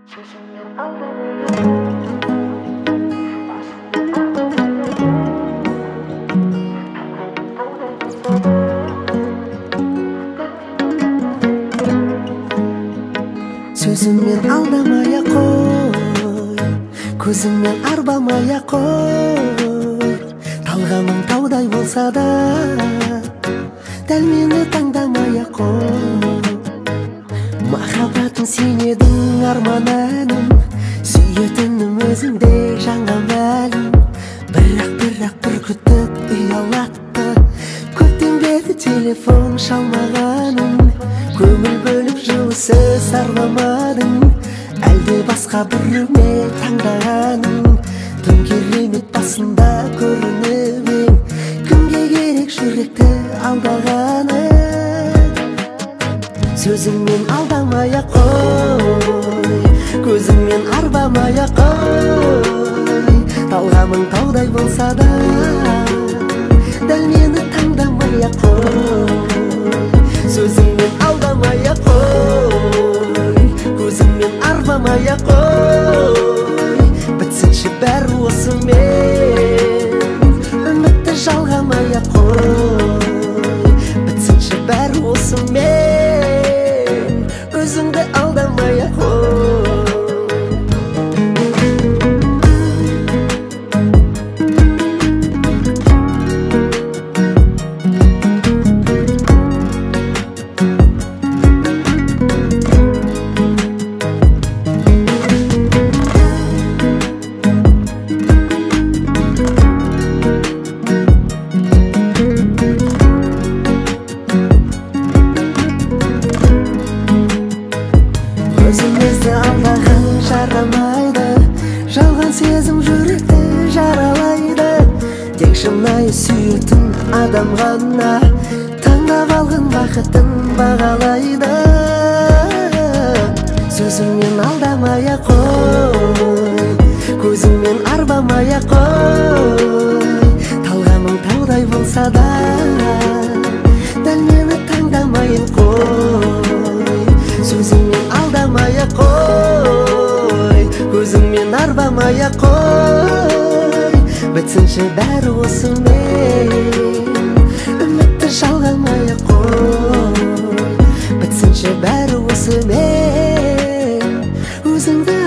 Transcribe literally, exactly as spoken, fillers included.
Сөзіңмен алдамай-ақ қой, көзіңмен арбамай-ақ қой. Талғамың таудай болса да, дәл мені таңдамай-ақ қой. Махаббатым сен едің, арман әнім, сүйетінім өзіңде жаңа мәлім. Бірақ бірақ бір күтіп ұялатты, көптен бері телефон шалмағаным. Көңіл бөліп жылы сөз арламадың, әлде басқа біреуме таңдағаның. Төңкермет басында көрініп ең, кімге керек жүректі алдағаны. Сөзіңмен алдамай-ақ қой, көзіңмен арбамай-ақ қой. Талғамың таудай болса да, дәл мені таңдамай-ақ қой. Сөзіңмен алдамай-ақ қой, көзіңмен арбамай-ақ қой. Бітсінші бәрі осымен, үмітті жалғамай-ақ қой. Бітсінші бәрі осымен, өзіңді алдамай-ақ қой. Өзімізді алдаған жарамайды, жалған сезім жүректі жаралайды. Тек шынайы сүйетін адам ғана таңдап алған бақытын бағалайды. Сөзіңмен алдамай-ақ қой, көзіңмен арбамай-ақ қой. Талғамың таудай болса да, дәл мені таңдамай-ақ қой. Сөзіңмен алдамай-ақ қой, көзіңмен арбамай-ақ қой. Бітсінші бәрі осымен, үмітті жалғамай-ақ қой. Бітсінші бәрі осымен, өзіңді